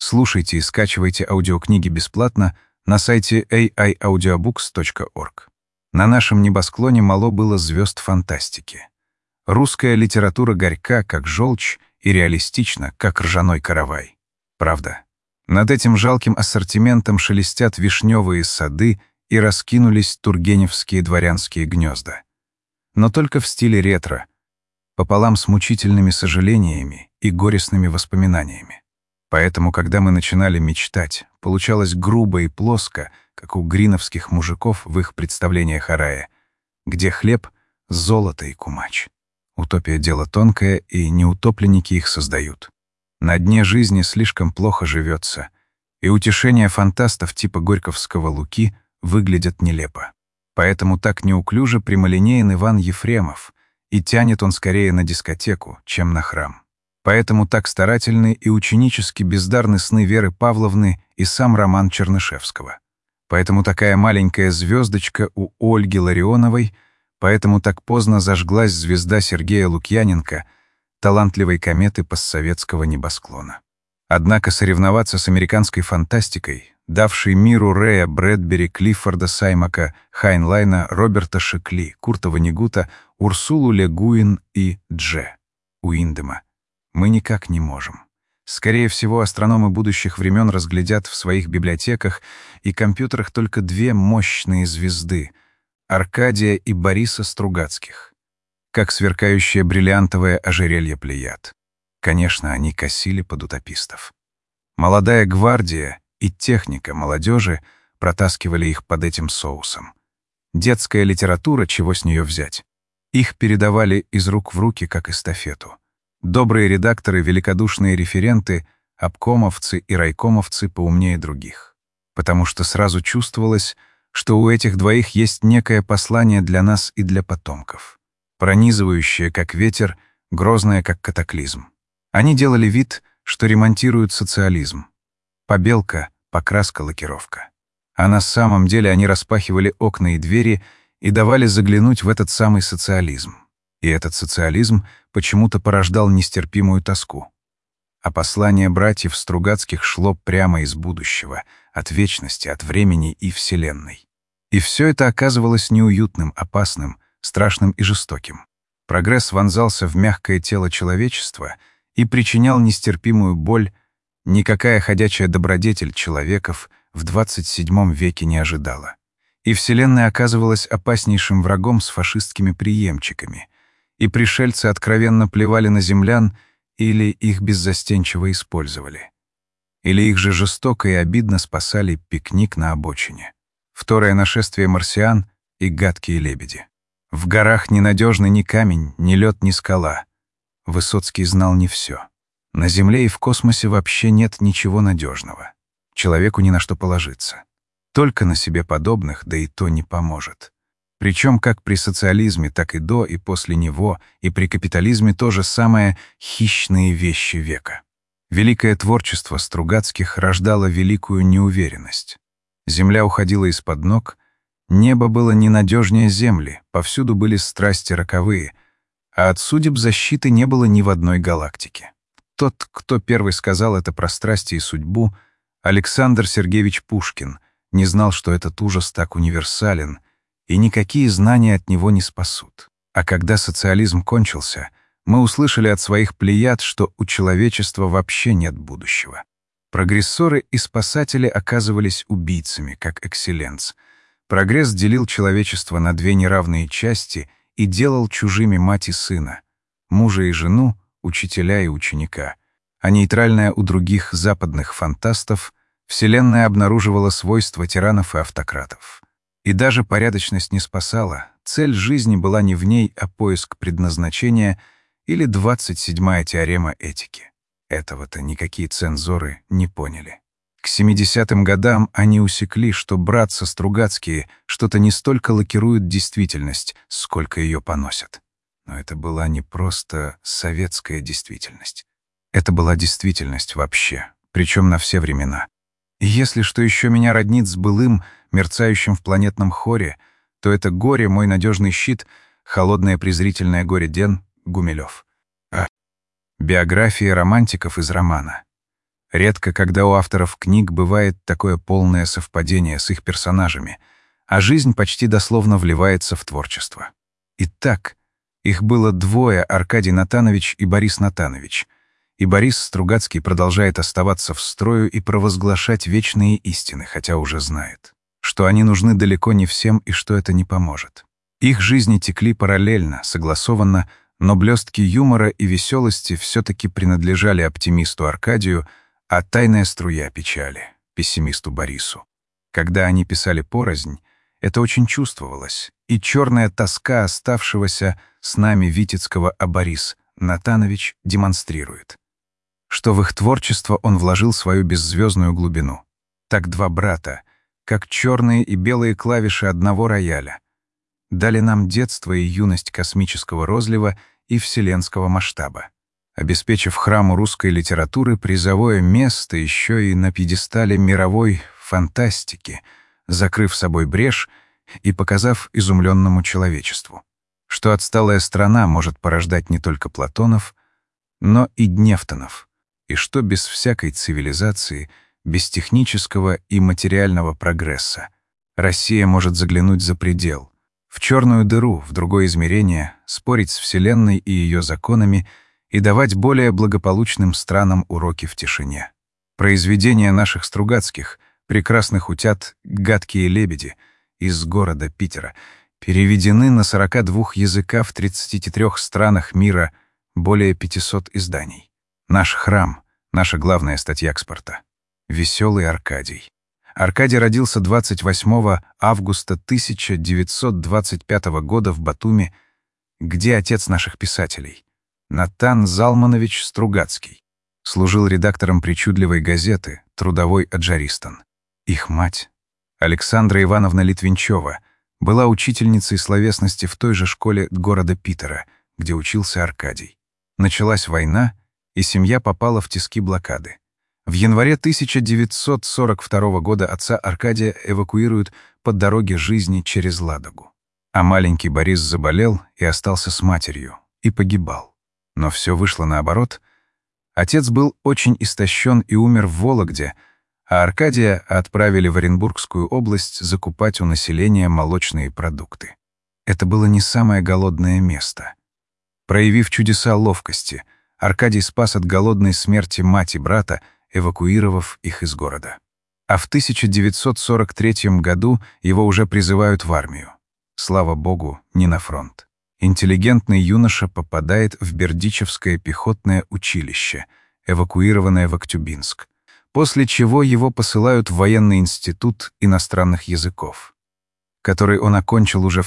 Слушайте и скачивайте аудиокниги бесплатно на сайте aiaudiobooks.org. На нашем небосклоне мало было звезд фантастики. Русская литература горька, как желчь, и реалистична, как ржаной каравай. Правда. Над этим жалким ассортиментом шелестят вишневые сады и раскинулись тургеневские дворянские гнезда. Но только в стиле ретро, пополам с мучительными сожалениями и горестными воспоминаниями. Поэтому, когда мы начинали мечтать, получалось грубо и плоско, как у гриновских мужиков в их представлениях о рае, где хлеб, золото и кумач. Утопия — дело тонкое, и неутопленники их создают. На дне жизни слишком плохо живется, и утешения фантастов типа горьковского Луки выглядят нелепо. Поэтому так неуклюже прямолинеен Иван Ефремов, и тянет он скорее на дискотеку, чем на храм. Поэтому так старательны и ученически бездарны сны Веры Павловны и сам роман Чернышевского. Поэтому такая маленькая звездочка у Ольги Ларионовой, поэтому так поздно зажглась звезда Сергея Лукьяненко, талантливой кометы постсоветского небосклона. Однако соревноваться с американской фантастикой, давшей миру Рэя Брэдбери, Клиффорда Саймака, Хайнлайна, Роберта Шекли, Курта Воннегута, Урсулу Ле Гуин и Дже Уиндема, мы никак не можем. Скорее всего, астрономы будущих времен разглядят в своих библиотеках и компьютерах только две мощные звезды — Аркадия и Бориса Стругацких, как сверкающее бриллиантовое ожерелье Плеяд. Конечно, они косили под утопистов. Молодая гвардия и техника молодежи протаскивали их под этим соусом. Детская литература, чего с нее взять? Их передавали из рук в руки, как эстафету. Добрые редакторы, великодушные референты, обкомовцы и райкомовцы поумнее других. Потому что сразу чувствовалось, что у этих двоих есть некое послание для нас и для потомков. Пронизывающее, как ветер, грозное, как катаклизм. Они делали вид, что ремонтируют социализм. Побелка, покраска, лакировка. А на самом деле они распахивали окна и двери и давали заглянуть в этот самый социализм. И этот социализм почему-то порождал нестерпимую тоску. А послание братьев Стругацких шло прямо из будущего, от вечности, от времени и Вселенной. И все это оказывалось неуютным, опасным, страшным и жестоким. Прогресс вонзался в мягкое тело человечества и причинял нестерпимую боль. Никакая ходячая добродетель человеков в 27 веке не ожидала. И Вселенная оказывалась опаснейшим врагом с фашистскими преемчиками. И пришельцы откровенно плевали на землян или их беззастенчиво использовали. Или их же жестоко и обидно спасали пикник на обочине. Второе нашествие марсиан и гадкие лебеди. В горах ненадежный ни камень, ни лед, ни скала. Высоцкий знал не все. На Земле и в космосе вообще нет ничего надежного. Человеку ни на что положиться. Только на себе подобных, да и то не поможет. Причем как при социализме, так и до, и после него, и при капитализме то же самое хищные вещи века. Великое творчество Стругацких рождало великую неуверенность. Земля уходила из-под ног, небо было ненадежнее земли, повсюду были страсти роковые, а от судеб защиты не было ни в одной галактике. Тот, кто первый сказал это про страсти и судьбу, Александр Сергеевич Пушкин, не знал, что этот ужас так универсален, и никакие знания от него не спасут. А когда социализм кончился, мы услышали от своих плеяд, что у человечества вообще нет будущего. Прогрессоры и спасатели оказывались убийцами, как экселленс. Прогресс делил человечество на две неравные части и делал чужими мать и сына, мужа и жену, учителя и ученика. А нейтральная у других западных фантастов, Вселенная обнаруживала свойства тиранов и автократов. И даже порядочность не спасала, цель жизни была не в ней, а поиск предназначения или 27-я теорема этики. Этого-то никакие цензоры не поняли. К 70-м годам они усекли, что братцы Стругацкие что-то не столько лакируют действительность, сколько ее поносят. Но это была не просто советская действительность. Это была действительность вообще, причем на все времена. И если что еще меня роднит с былым, мерцающим в планетном хоре, то это горе, мой надежный щит, холодное презрительное горе Ден, Гумилев. Биография романтиков из романа. Редко, когда у авторов книг бывает такое полное совпадение с их персонажами, а жизнь почти дословно вливается в творчество. Итак, их было двое: Аркадий Натанович и Борис Натанович. И Борис Стругацкий продолжает оставаться в строю и провозглашать вечные истины, хотя уже знает, что они нужны далеко не всем и что это не поможет. Их жизни текли параллельно, согласованно, но блестки юмора и веселости все-таки принадлежали оптимисту Аркадию, а тайная струя печали — пессимисту Борису. Когда они писали порознь, это очень чувствовалось, и черная тоска оставшегося с нами Витицкого, а Борис Натанович демонстрирует, что в их творчество он вложил свою беззвездную глубину. Так два брата, как черные и белые клавиши одного рояля, дали нам детство и юность космического розлива и вселенского масштаба, обеспечив храму русской литературы призовое место еще и на пьедестале мировой фантастики, закрыв собой брешь и показав изумленному человечеству, что отсталая страна может порождать не только Платонов, но и Дневтонов, и что без всякой цивилизации, без технического и материального прогресса Россия может заглянуть за предел, в черную дыру, в другое измерение, спорить с Вселенной и ее законами и давать более благополучным странам уроки в тишине. Произведения наших Стругацких, прекрасных утят «Гадкие лебеди» из города Питера, переведены на 42 языках в 33 странах мира, более 500 изданий. Наш храм — наша главная статья экспорта. Веселый Аркадий. Аркадий родился 28 августа 1925 года в Батуми, где отец наших писателей, Натан Залманович Стругацкий, служил редактором причудливой газеты «Трудовой Аджаристан». Их мать, Александра Ивановна Литвинчева, была учительницей словесности в той же школе города Питера, где учился Аркадий. Началась война, и семья попала в тиски блокады. В январе 1942 года отца Аркадия эвакуируют по дороге жизни через Ладогу. А маленький Борис заболел и остался с матерью, и погибал. Но все вышло наоборот. Отец был очень истощен и умер в Вологде, а Аркадия отправили в Оренбургскую область закупать у населения молочные продукты. Это было не самое голодное место. Проявив чудеса ловкости, Аркадий спас от голодной смерти мать и брата, эвакуировав их из города. А в 1943 году его уже призывают в армию. Слава богу, не на фронт. Интеллигентный юноша попадает в Бердичевское пехотное училище, эвакуированное в Актюбинск, после чего его посылают в военный институт иностранных языков, который он окончил уже в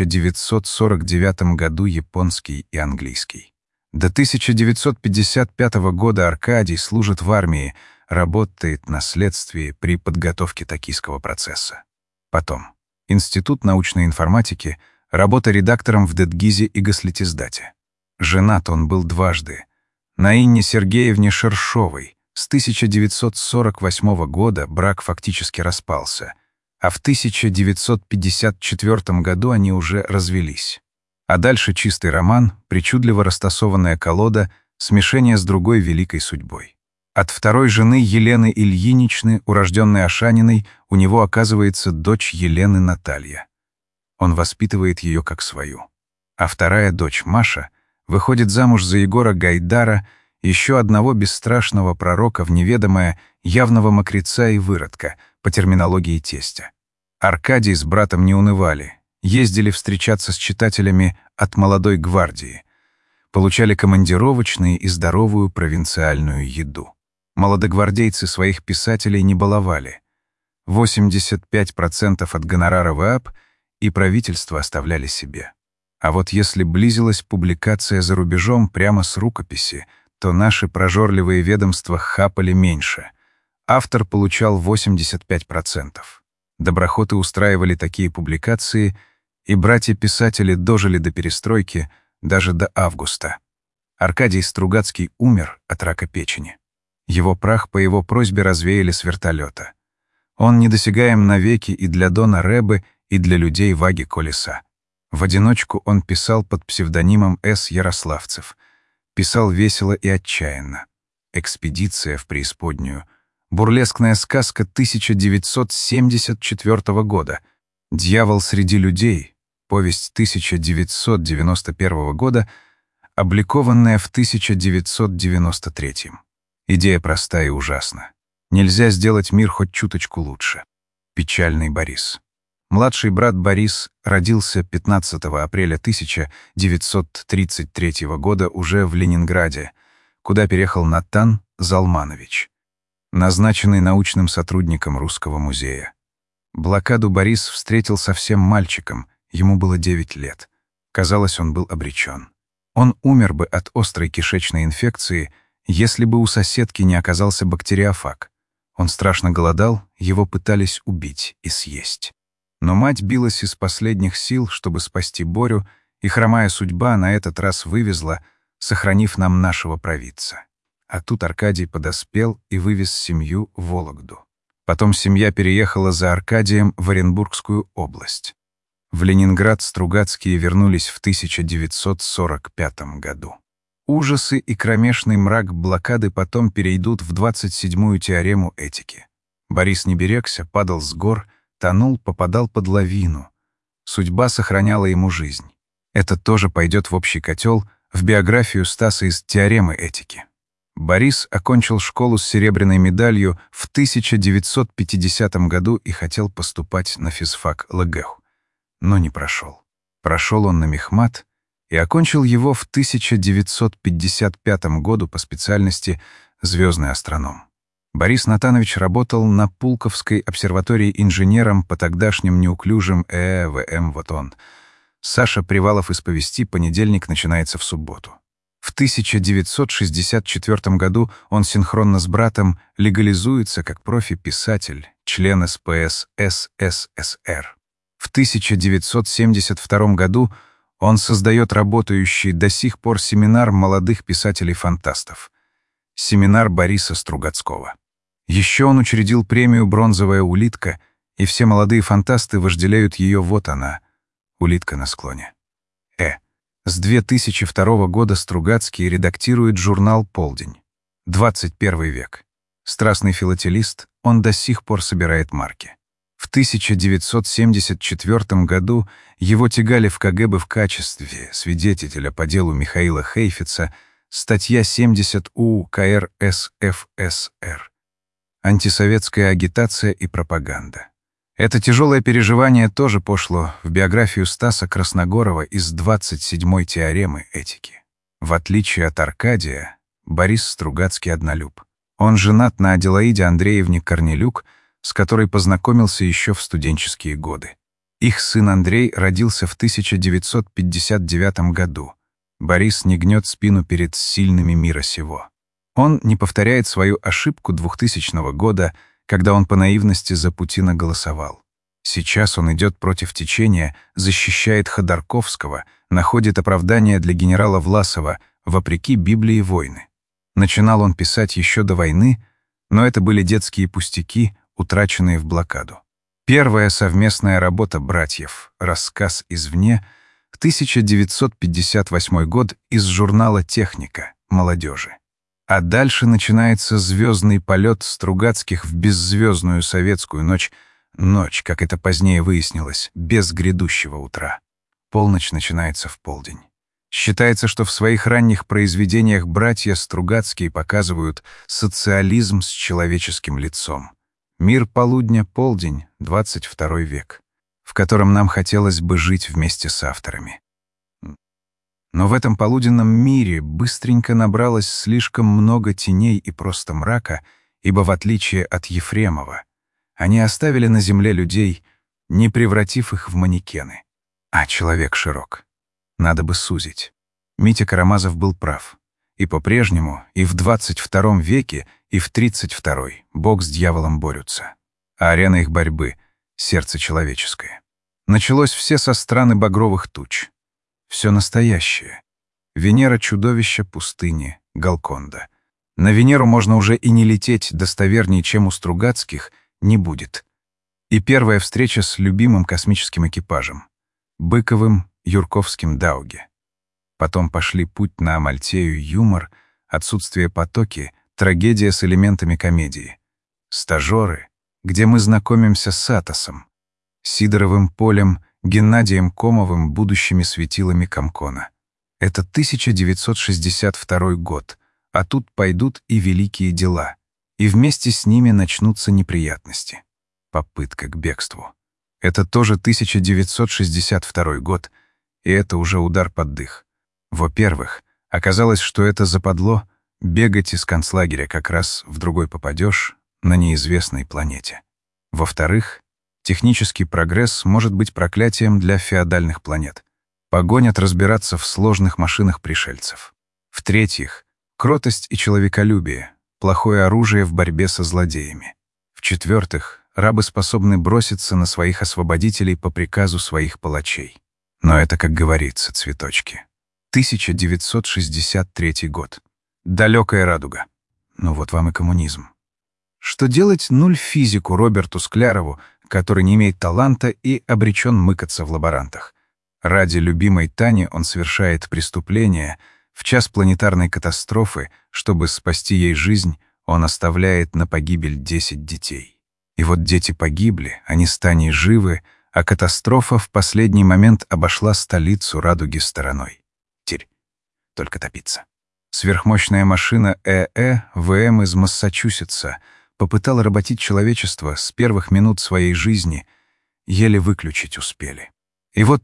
1949 году, японский и английский. До 1955 года Аркадий служит в армии, работает на следствии при подготовке токийского процесса. Потом Институт научной информатики, работа редактором в Дедгизе и Гослитиздате. Женат он был дважды. На Инне Сергеевне Шершовой. С 1948 года брак фактически распался, а в 1954 году они уже развелись. А дальше чистый роман, причудливо растасованная колода, смешение с другой великой судьбой. От второй жены Елены Ильиничны, урожденной Ашаниной, у него оказывается дочь Елены Наталья. Он воспитывает ее как свою. А вторая дочь Маша выходит замуж за Егора Гайдара, еще одного бесстрашного пророка в неведомое, явного мокреца и выродка, по терминологии тестя. Аркадий с братом не унывали. Ездили встречаться с читателями от молодой гвардии. Получали командировочные и здоровую провинциальную еду. Молодогвардейцы своих писателей не баловали. 85% от гонорара ВААП и правительство оставляли себе. А вот если близилась публикация за рубежом прямо с рукописи, то наши прожорливые ведомства хапали меньше. Автор получал 85%. Доброхоты устраивали такие публикации, и братья-писатели дожили до перестройки, даже до августа. Аркадий Стругацкий умер от рака печени. Его прах по его просьбе развеяли с вертолета. Он недосягаем навеки и для Дона Рэбы, и для людей Ваги Колеса. В одиночку он писал под псевдонимом С. Ярославцев. Писал весело и отчаянно. «Экспедиция в преисподнюю», бурлескная сказка 1974 года, «Дьявол среди людей», повесть 1991 года, обликованная в 1993. Идея проста и ужасна. Нельзя сделать мир хоть чуточку лучше. Печальный Борис. Младший брат Борис родился 15 апреля 1933 года уже в Ленинграде, куда переехал Натан Залманович, назначенный научным сотрудником Русского музея. Блокаду Борис встретил совсем мальчиком, ему было 9 лет. Казалось, он был обречен. Он умер бы от острой кишечной инфекции, если бы у соседки не оказался бактериофаг. Он страшно голодал, его пытались убить и съесть. Но мать билась из последних сил, чтобы спасти Борю, и хромая судьба на этот раз вывезла, сохранив нам нашего провидца. А тут Аркадий подоспел и вывез семью в Вологду. Потом семья переехала за Аркадием в Оренбургскую область. В Ленинград Стругацкие вернулись в 1945 году. Ужасы и кромешный мрак блокады потом перейдут в 27-ю теорему этики. Борис не берегся, падал с гор, тонул, попадал под лавину. Судьба сохраняла ему жизнь. Это тоже пойдет в общий котел, в биографию Стаса из теоремы этики. Борис окончил школу с серебряной медалью в 1950 году и хотел поступать на физфак ЛГЭХ, но не прошел. Прошел он на мехмат и окончил его в 1955 году по специальности «Звездный астроном». Борис Натанович работал на Пулковской обсерватории инженером по тогдашним неуклюжим ВМ вот он. Саша Привалов из повести «Понедельник начинается в субботу». В 1964 году он синхронно с братом легализуется как профи-писатель, член СПС СССР. В 1972 году он создает работающий до сих пор семинар молодых писателей-фантастов. Семинар Бориса Стругацкого. Еще он учредил премию «Бронзовая улитка», и все молодые фантасты вожделеют ее, вот она, улитка на склоне. С 2002 года Стругацкий редактирует журнал «Полдень». 21 век. Страстный филателист, он до сих пор собирает марки. В 1974 году его тягали в КГБ в качестве свидетеля по делу Михаила Хейфица, статья 70 УК РСФСР. Антисоветская агитация и пропаганда. Это тяжелое переживание тоже пошло в биографию Стаса Красногорова из 27-й теоремы этики. В отличие от Аркадия, Борис Стругацкий однолюб. Он женат на Аделаиде Андреевне Корнелюк, с которой познакомился еще в студенческие годы. Их сын Андрей родился в 1959 году. Борис не гнет спину перед сильными мира сего. Он не повторяет свою ошибку 2000 года, когда он по наивности за Путина голосовал. Сейчас он идет против течения, защищает Ходорковского, находит оправдание для генерала Власова, вопреки Библии войны. Начинал он писать еще до войны, но это были детские пустяки, утраченные в блокаду. Первая совместная работа братьев «Рассказ извне», 1958 год, из журнала «Техника» молодежи. А дальше начинается звездный полет Стругацких в беззвездную советскую ночь, как это позднее выяснилось, без грядущего утра. Полночь начинается в полдень. Считается, что в своих ранних произведениях братья Стругацкие показывают социализм с человеческим лицом. Мир полудня, полдень, 22 век, в котором нам хотелось бы жить вместе с авторами. Но в этом полуденном мире быстренько набралось слишком много теней и просто мрака, ибо в отличие от Ефремова, они оставили на земле людей, не превратив их в манекены. А человек широк. Надо бы сузить. Митя Карамазов был прав. И по-прежнему, и в 22 веке, и в 32-й Бог с дьяволом борются. А арена их борьбы — сердце человеческое. Началось все со страны багровых туч. Все настоящее. Венера — чудовище пустыни, Галконда. На Венеру можно уже и не лететь, достовернее, чем у Стругацких, не будет. И первая встреча с любимым космическим экипажем — Быковым, Юрковским, Дауге. Потом пошли путь на Амальтею, юмор, отсутствие потоки, трагедия с элементами комедии. «Стажеры», где мы знакомимся с Атосом, Сидоровым Полем, Геннадием Комовым, будущими светилами Комкона. Это 1962 год, а тут пойдут и великие дела, и вместе с ними начнутся неприятности. Попытка к бегству. Это тоже 1962 год, и это уже удар под дых. Во-первых, оказалось, что это западло бегать из концлагеря как раз в другой попадешь на неизвестной планете. Во-вторых, технический прогресс может быть проклятием для феодальных планет. Погонят разбираться в сложных машинах пришельцев. В-третьих, кротость и человеколюбие — плохое оружие в борьбе со злодеями. В-четвертых, рабы способны броситься на своих освободителей по приказу своих палачей. Но это, как говорится, цветочки. 1963 год. Далекая радуга. Ну вот вам и коммунизм. Что делать нуль-физику Роберту Склярову, который не имеет таланта и обречен мыкаться в лаборантах? Ради любимой Тани он совершает преступление. В час планетарной катастрофы, чтобы спасти ей жизнь, он оставляет на погибель 10 детей. И вот дети погибли, они с Таней живы, а катастрофа в последний момент обошла столицу радуги стороной. Теперь только топиться. Сверхмощная машина ВМ из Массачусетса попытала работить человечество с первых минут своей жизни, еле выключить успели. И вот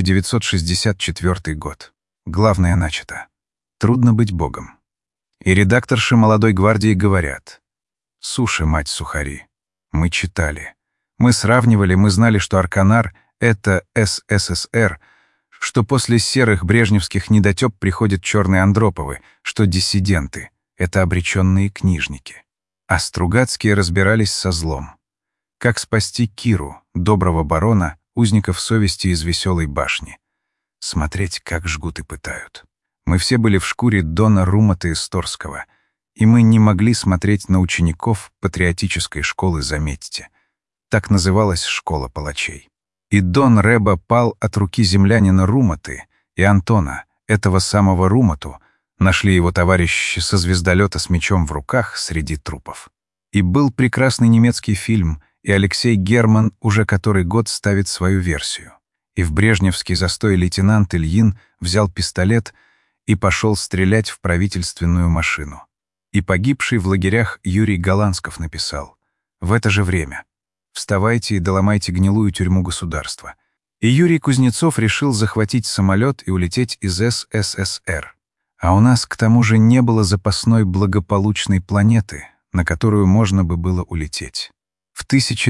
1964 год. Главное начато. Трудно быть богом. И редакторши «Молодой гвардии» говорят: «Суши, мать, сухари». Мы читали. Мы сравнивали, мы знали, что Арканар — это СССР, что после серых брежневских недотёп приходят черные Андроповы, что диссиденты — это обреченные книжники. А Стругацкие разбирались со злом. Как спасти Киру, доброго барона, узников совести из Веселой башни. Смотреть, как жгут и пытают. Мы все были в шкуре дона Румата Исторского, и мы не могли смотреть на учеников патриотической школы, заметьте. Так называлась школа палачей. И дон Рэба пал от руки землянина Руматы, и Антона, этого самого Румату, нашли его товарищи со звездолета с мечом в руках среди трупов. И был прекрасный немецкий фильм, и Алексей Герман уже который год ставит свою версию. И в брежневский застой лейтенант Ильин взял пистолет и пошел стрелять в правительственную машину. И погибший в лагерях Юрий Голландсков написал: «В это же время вставайте и доломайте гнилую тюрьму государства». И Юрий Кузнецов решил захватить самолет и улететь из СССР. А у нас, к тому же, не было запасной благополучной планеты, на которую можно бы было улететь. В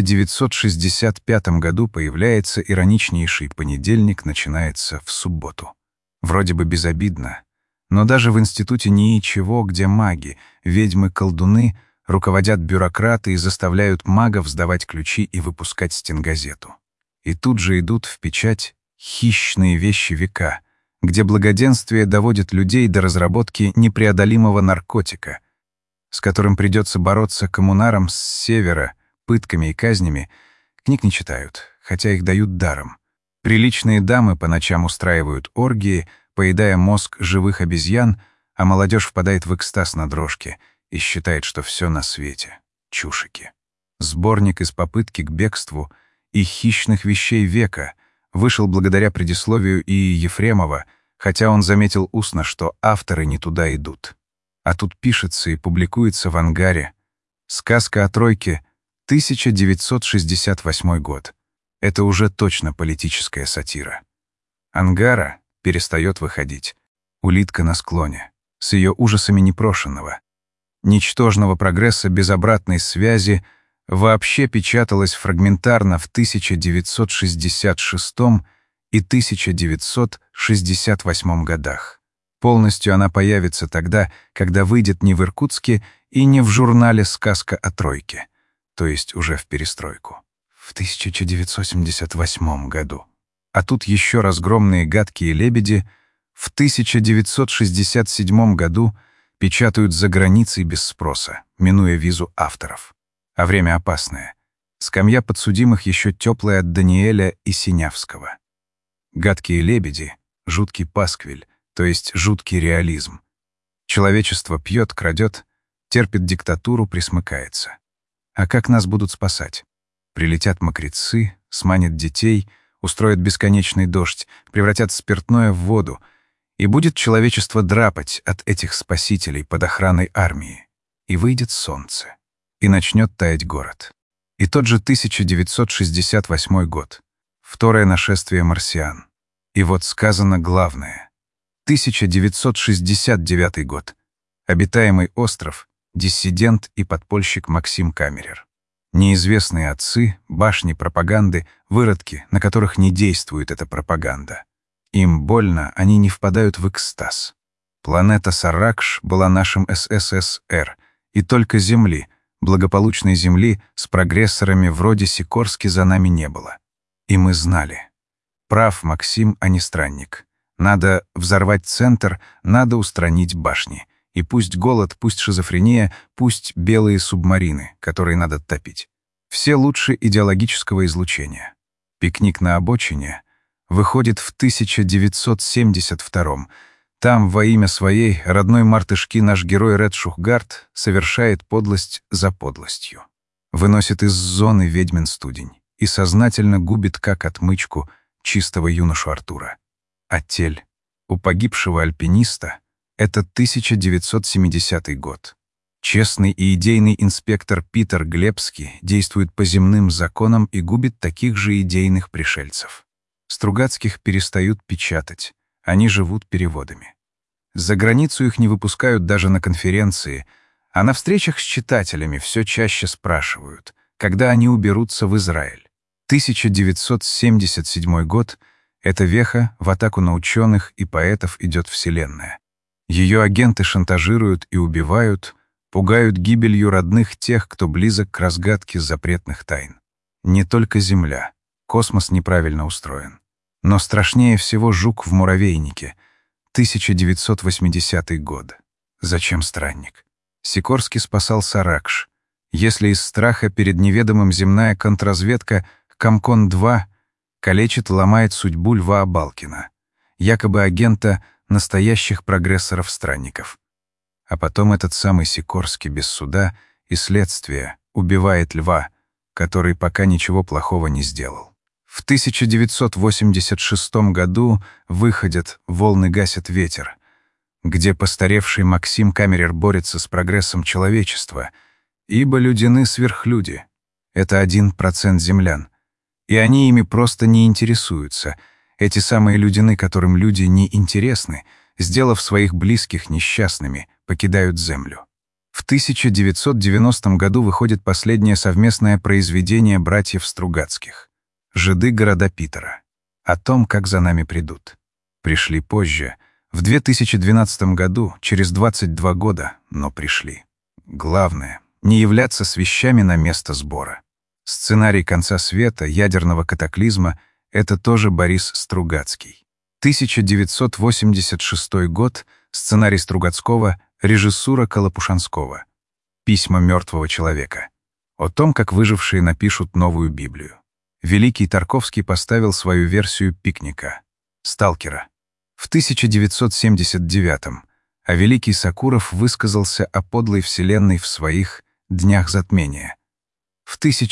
1965 году появляется ироничнейший понедельник, начинается в субботу. Вроде бы безобидно, но даже в институте ничего, где маги, ведьмы-колдуны руководят бюрократы и заставляют магов сдавать ключи и выпускать стенгазету. И тут же идут в печать хищные вещи века, где благоденствие доводит людей до разработки непреодолимого наркотика, с которым придется бороться коммунарам с севера, пытками и казнями. Книг не читают, хотя их дают даром. Приличные дамы по ночам устраивают оргии, поедая мозг живых обезьян, а молодежь впадает в экстаз на дрожке и считает, что все на свете — чушики. Сборник из попытки к бегству и хищных вещей века вышел благодаря предисловию И. Ефремова, хотя он заметил устно, что авторы не туда идут. А тут пишется и публикуется в «Ангаре» сказка о тройке, 1968 год. Это уже точно политическая сатира. «Ангара» перестает выходить. Улитка на склоне, с ее ужасами непрошенного, ничтожного прогресса без обратной связи, вообще печаталась фрагментарно в 1966 и 1968 годах. Полностью она появится тогда, когда выйдет не в Иркутске и не в журнале «Сказка о тройке», то есть уже в перестройку, в 1978 году. А тут еще разгромные «Гадкие лебеди» в 1967 году печатают за границей без спроса, минуя визу авторов. А время опасное. Скамья подсудимых еще теплая от Даниэля и Синявского. «Гадкие лебеди» — жуткий пасквиль, то есть жуткий реализм. Человечество пьет, крадет, терпит диктатуру, присмыкается. А как нас будут спасать? Прилетят мокрецы, сманят детей, устроят бесконечный дождь, превратят спиртное в воду, и будет человечество драпать от этих спасителей под охраной армии. И выйдет солнце, и начнет таять город. И тот же 1968 год. Второе нашествие марсиан. И вот сказано главное. 1969 год. Обитаемый остров, диссидент и подпольщик Максим Камерер. Неизвестные отцы, башни пропаганды, выродки, на которых не действует эта пропаганда. Им больно, они не впадают в экстаз. Планета Саракш была нашим СССР, и только Земли, благополучной Земли, с прогрессорами вроде Сикорски за нами не было. И мы знали. Прав Максим, а не странник. Надо взорвать центр, надо устранить башни. И пусть голод, пусть шизофрения, пусть белые субмарины, которые надо топить. Все лучше идеологического излучения. Пикник на обочине выходит в 1972-м. Там во имя своей родной мартышки наш герой Ред Шухгард совершает подлость за подлостью. Выносит из зоны ведьмин студень и сознательно губит, как отмычку, чистого юношу Артура. А тель у погибшего альпиниста — это 1970 год. Честный и идейный инспектор Питер Глебский действует по земным законам и губит таких же идейных пришельцев. Стругацких перестают печатать, они живут переводами. За границу их не выпускают даже на конференции, а на встречах с читателями все чаще спрашивают, когда они уберутся в Израиль. 1977 год — это веха, в атаку на ученых и поэтов идет Вселенная. Ее агенты шантажируют и убивают, пугают гибелью родных тех, кто близок к разгадке запретных тайн. Не только Земля. Космос неправильно устроен. Но страшнее всего жук в муравейнике. 1980 год. Зачем странник? Сикорский спасал Саракш. Если из страха перед неведомым земная контрразведка Комкон-2 калечит, ломает судьбу Льва Абалкина, якобы агента настоящих прогрессоров-странников. А потом этот самый Сикорский без суда и следствия убивает Льва, который пока ничего плохого не сделал. В 1986 году выходят «Волны гасят ветер», где постаревший Максим Камерер борется с прогрессом человечества, ибо людяны сверхлюди. Это 1% землян. И они ими просто не интересуются. Эти самые людяны, которым люди не интересны, сделав своих близких несчастными, покидают Землю. В 1990 году выходит последнее совместное произведение братьев Стругацких «Жиды города Питера». О том, как за нами придут. Пришли позже, в 2012 году, через 22 года, но пришли. Главное — не являться с вещами на место сбора. Сценарий конца света, ядерного катаклизма — это тоже Борис Стругацкий. 1986 год, сценарий Стругацкого, режиссура Колопушанского. «Письма мертвого человека». О том, как выжившие напишут новую Библию. Великий Тарковский поставил свою версию «Пикника» — «Сталкера». В 1979-м, а Великий Сакуров высказался о подлой вселенной в своих «Днях затмения» в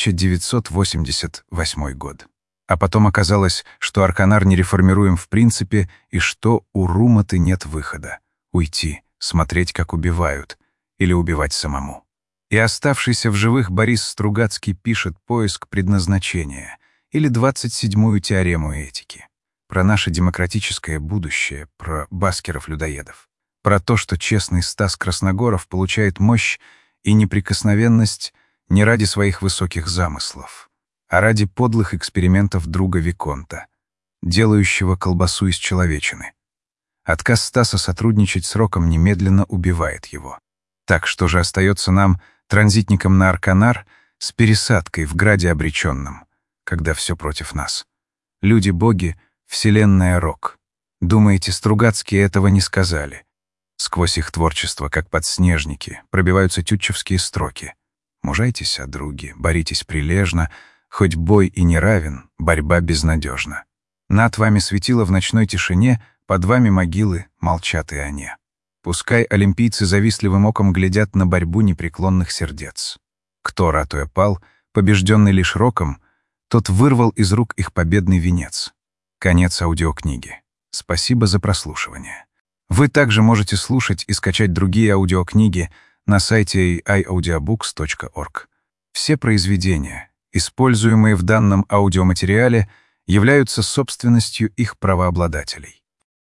1988 год. А потом оказалось, что Арканар не реформируем в принципе и что у Руматы нет выхода — уйти, смотреть, как убивают, или убивать самому. И оставшийся в живых Борис Стругацкий пишет «Поиск предназначения» или 27-ю теорему этики. Про наше демократическое будущее, про баскеров-людоедов. Про то, что честный Стас Красногоров получает мощь и неприкосновенность не ради своих высоких замыслов, а ради подлых экспериментов друга Виконта, делающего колбасу из человечины. Отказ Стаса сотрудничать с Роком немедленно убивает его. Так что же остается нам, транзитникам на Арканар, с пересадкой в граде обреченном, когда все против нас? Люди-боги, вселенная Рок. Думаете, Стругацкие этого не сказали? Сквозь их творчество, как подснежники, пробиваются тютчевские строки. Мужайтесь, о други, боритесь прилежно, хоть бой и не равен, борьба безнадежна. Над вами светило в ночной тишине, под вами могилы, молчат и они. Пускай олимпийцы завистливым оком глядят на борьбу непреклонных сердец. Кто, ратуя, пал, побежденный лишь роком, тот вырвал из рук их победный венец. Конец аудиокниги. Спасибо за прослушивание. Вы также можете слушать и скачать другие аудиокниги на сайте iaudiobooks.org. Все произведения, используемые в данном аудиоматериале, являются собственностью их правообладателей.